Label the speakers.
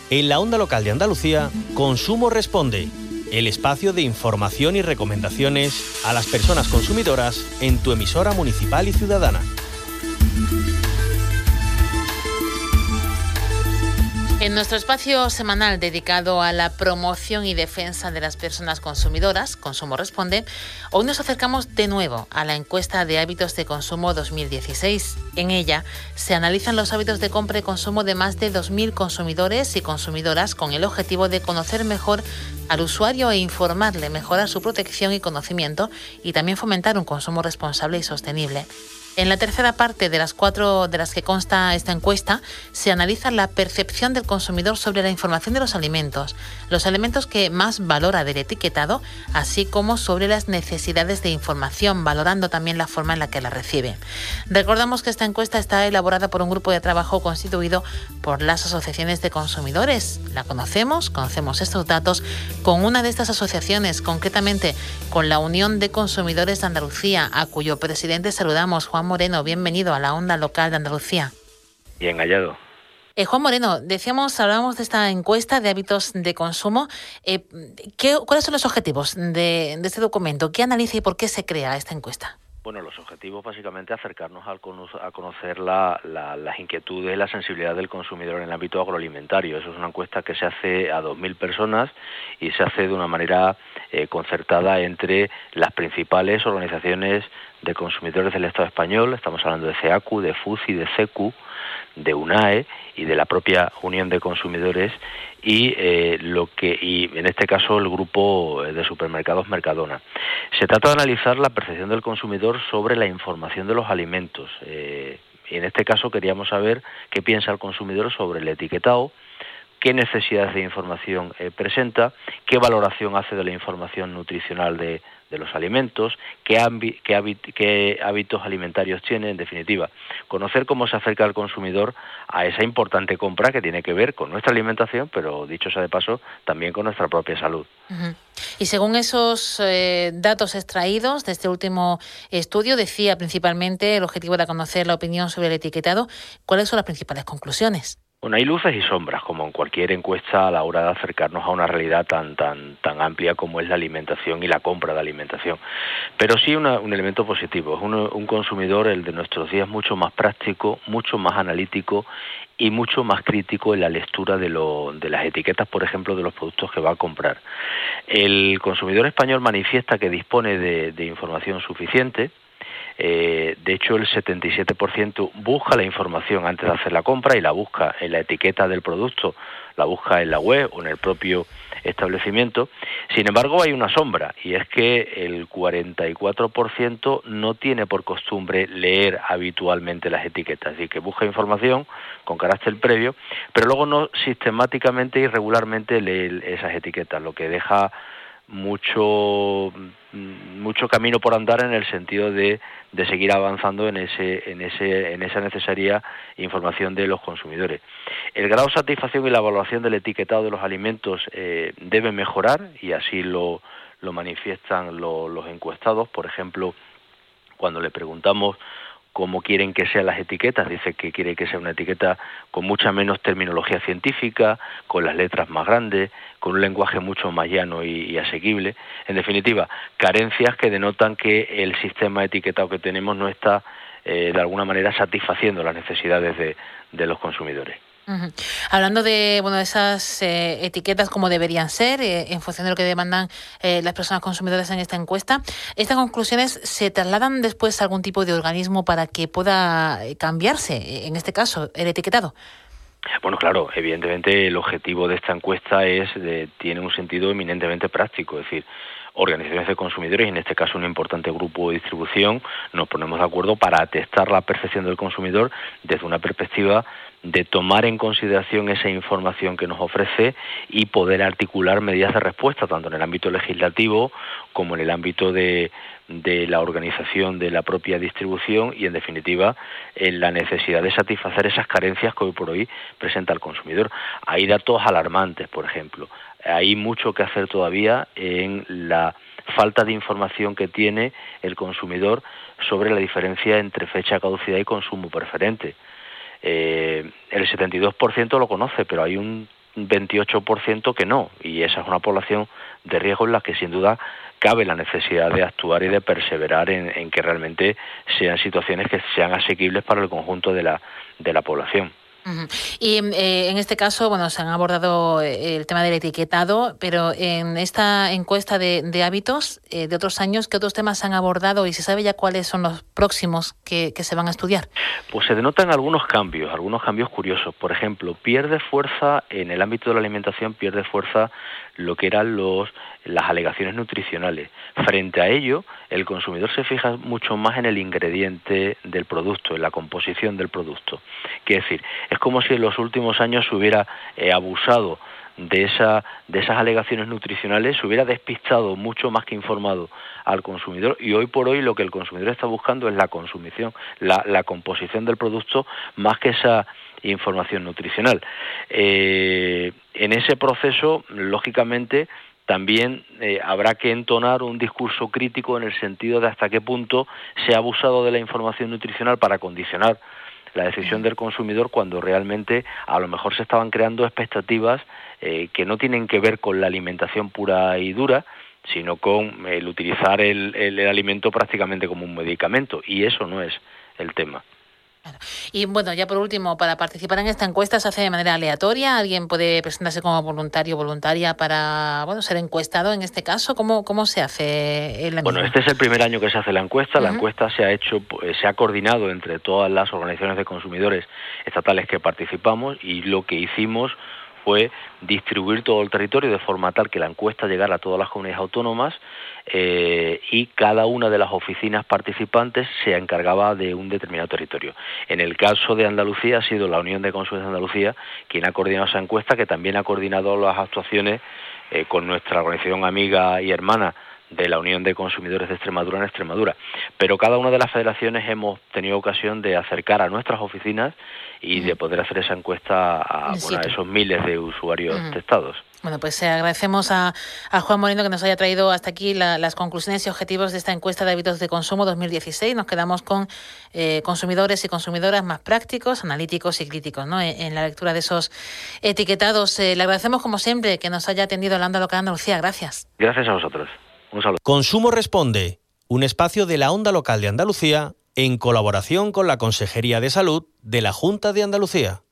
Speaker 1: En la onda local de Andalucía, Consumo Responde, el espacio de información y recomendaciones a las personas consumidoras en tu emisora municipal y ciudadana.
Speaker 2: En nuestro espacio semanal dedicado a la promoción y defensa de las personas consumidoras, Consumo Responde, hoy nos acercamos de nuevo a la encuesta de hábitos de consumo 2016. En ella se analizan los hábitos de compra y consumo de más de 2.000 consumidores y consumidoras con el objetivo de conocer mejor al usuario e informarle, mejorar su protección y conocimiento y también fomentar un consumo responsable y sostenible. En la tercera parte de las 4 de las que consta esta encuesta, se analiza la percepción del consumidor sobre la información de los alimentos que más valora del etiquetado, así como sobre las necesidades de información, valorando también la forma en la que la recibe. Recordamos que esta encuesta está elaborada por un grupo de trabajo constituido por las asociaciones de consumidores. La conocemos estos datos con una de estas asociaciones, concretamente con la Unión de Consumidores de Andalucía, a cuyo presidente saludamos. Juan Moreno, bienvenido a la onda local de Andalucía.
Speaker 3: Bien hallado.
Speaker 2: Juan Moreno, hablábamos de esta encuesta de hábitos de consumo. ¿Cuáles son los objetivos de este documento? ¿Qué analiza y por qué se crea esta encuesta?
Speaker 3: Bueno, los objetivos básicamente acercarnos a conocer las inquietudes y la sensibilidad del consumidor en el ámbito agroalimentario. Eso es una encuesta que se hace a 2.000 personas y se hace de una manera concertada entre las principales organizaciones de consumidores del Estado español. Estamos hablando de CEACU, de FUCI, de CECU, de UNAE y de la propia Unión de Consumidores y en este caso el grupo de supermercados Mercadona. Se trata de analizar la percepción del consumidor sobre la información de los alimentos. Y en este caso queríamos saber qué piensa el consumidor sobre el etiquetado, qué necesidades de información presenta, qué valoración hace de la información nutricional de los alimentos, qué hábitos alimentarios tiene, en definitiva, conocer cómo se acerca el consumidor a esa importante compra que tiene que ver con nuestra alimentación, pero dicho sea de paso, también con nuestra propia salud.
Speaker 2: Uh-huh. Y según esos datos extraídos de este último estudio, decía principalmente el objetivo era conocer la opinión sobre el etiquetado. ¿Cuáles son las principales conclusiones?
Speaker 3: Bueno, hay luces y sombras, como en cualquier encuesta a la hora de acercarnos a una realidad tan amplia como es la alimentación y la compra de alimentación. Pero sí un elemento positivo, es un consumidor, el de nuestros días, mucho más práctico, mucho más analítico y mucho más crítico en la lectura de las etiquetas, por ejemplo, de los productos que va a comprar. El consumidor español manifiesta que dispone de información suficiente. De hecho, el 77% busca la información antes de hacer la compra y la busca en la etiqueta del producto, la busca en la web o en el propio establecimiento. Sin embargo, hay una sombra, y es que el 44% no tiene por costumbre leer habitualmente las etiquetas, es decir, que busca información con carácter previo, pero luego no sistemáticamente y regularmente lee esas etiquetas, lo que deja mucho camino por andar en el sentido de seguir avanzando en esa necesaria información de los consumidores. El grado de satisfacción y la evaluación del etiquetado de los alimentos debe mejorar, y así lo manifiestan los encuestados. Por ejemplo, cuando le preguntamos cómo quieren que sean las etiquetas, dice que quiere que sea una etiqueta con mucha menos terminología científica, con las letras más grandes, con un lenguaje mucho más llano y asequible. En definitiva, carencias que denotan que el sistema de etiquetado que tenemos no está de alguna manera satisfaciendo las necesidades de los consumidores.
Speaker 2: Uh-huh. Hablando de esas etiquetas como deberían ser, en función de lo que demandan las personas consumidoras en esta encuesta, ¿estas conclusiones se trasladan después a algún tipo de organismo para que pueda cambiarse, en este caso, el etiquetado?
Speaker 3: Bueno, claro, evidentemente el objetivo de esta encuesta tiene un sentido eminentemente práctico, es decir, organizaciones de consumidores, y en este caso un importante grupo de distribución, nos ponemos de acuerdo para atestar la percepción del consumidor desde una perspectiva de tomar en consideración esa información que nos ofrece y poder articular medidas de respuesta, tanto en el ámbito legislativo como en el ámbito de la organización de la propia distribución y, en definitiva, en la necesidad de satisfacer esas carencias que hoy por hoy presenta el consumidor. Hay datos alarmantes, por ejemplo. Hay mucho que hacer todavía en la falta de información que tiene el consumidor sobre la diferencia entre fecha de caducidad y consumo preferente. El 72% lo conoce, pero hay un 28% que no, y esa es una población de riesgo en la que sin duda cabe la necesidad de actuar y de perseverar en que realmente sean situaciones que sean asequibles para el conjunto de la población.
Speaker 2: Uh-huh. Y en este caso, bueno, se han abordado el tema del etiquetado, pero en esta encuesta de hábitos de otros años, ¿qué otros temas se han abordado y se sabe ya cuáles son los próximos que se van a estudiar?
Speaker 3: Pues se denotan algunos cambios curiosos. Por ejemplo, pierde fuerza en el ámbito de la alimentación, pierde fuerza lo que eran las alegaciones nutricionales. Frente a ello, el consumidor se fija mucho más en el ingrediente del producto, en la composición del producto. Quiere decir, es como si en los últimos años se hubiera abusado de esas alegaciones nutricionales, se hubiera despistado mucho más que informado al consumidor, y hoy por hoy lo que el consumidor está buscando es la consumición, la composición del producto, más que esa información nutricional. En ese proceso, lógicamente, también habrá que entonar un discurso crítico en el sentido de hasta qué punto se ha abusado de la información nutricional para condicionar la decisión del consumidor, cuando realmente a lo mejor se estaban creando expectativas que no tienen que ver con la alimentación pura y dura, sino con el utilizar el alimento prácticamente como un medicamento, y eso no es el tema.
Speaker 2: Y bueno, ya por último, para participar en esta encuesta se hace de manera aleatoria. ¿Alguien puede presentarse como voluntario o voluntaria para ser encuestado en este caso? ¿Cómo se hace la misma?
Speaker 3: Bueno, este es el primer año que se hace la encuesta. La encuesta se ha coordinado entre todas las organizaciones de consumidores estatales que participamos, y lo que hicimos fue distribuir todo el territorio de forma tal que la encuesta llegara a todas las comunidades autónomas, y cada una de las oficinas participantes se encargaba de un determinado territorio. En el caso de Andalucía ha sido la Unión de Consumidores de Andalucía quien ha coordinado esa encuesta, que también ha coordinado las actuaciones con nuestra organización amiga y hermana de la Unión de Consumidores de Extremadura en Extremadura. Pero cada una de las federaciones hemos tenido ocasión de acercar a nuestras oficinas y de poder hacer esa encuesta a esos miles de usuarios testados.
Speaker 2: Bueno, pues agradecemos a Juan Moreno que nos haya traído hasta aquí las conclusiones y objetivos de esta encuesta de hábitos de consumo 2016. Nos quedamos con consumidores y consumidoras más prácticos, analíticos y críticos, ¿no?, en la lectura de esos etiquetados. Le agradecemos, como siempre, que nos haya atendido la Onda Local Andalucía. Gracias.
Speaker 3: Gracias a vosotros. Un saludo.
Speaker 1: Consumo Responde, un espacio de la Onda Local de Andalucía en colaboración con la Consejería de Salud de la Junta de Andalucía.